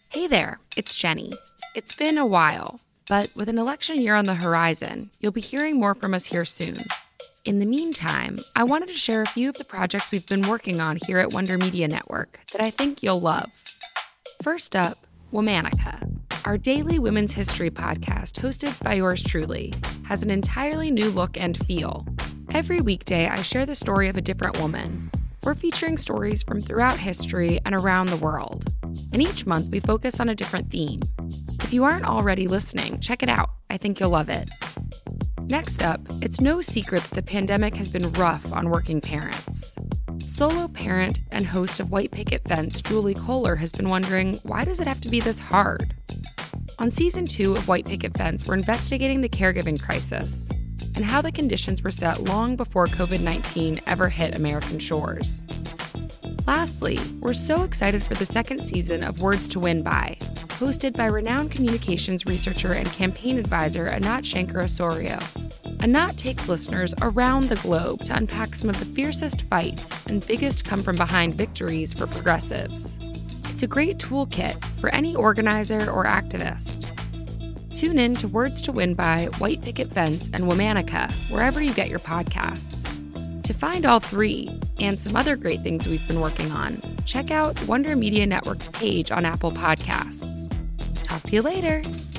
Hey there, it's Jenny. It's been a while, but with an election year on the horizon, you'll be hearing more from us here soon. In the meantime, I wanted to share a few of the projects we've been working on here at Wonder Media Network that I think you'll love. First up, Womanica, our daily women's history podcast hosted by yours truly, has an entirely new look and feel. Every weekday, I share the story of a different woman. We're featuring stories from throughout history and around the world. And each month, we focus on a different theme. If you aren't already listening, check it out. I think you'll love it. Next up, it's no secret that the pandemic has been rough on working parents. Solo parent and host of White Picket Fence, Julie Kohler, has been wondering, why does it have to be this hard? On Season 2 of White Picket Fence, we're investigating the caregiving crisis and how the conditions were set long before COVID-19 ever hit American shores. Lastly, we're so excited for the second season of Words to Win By, hosted by renowned communications researcher and campaign advisor Anat Shenker-Osorio. Anat takes listeners around the globe to unpack some of the fiercest fights and biggest come-from-behind victories for progressives. It's a great toolkit for any organizer or activist. Tune in to Words to Win By, White Picket Fence, and Womanica, wherever you get your podcasts. To find all three, and some other great things we've been working on, check out Wonder Media Network's page on Apple Podcasts. Talk to you later.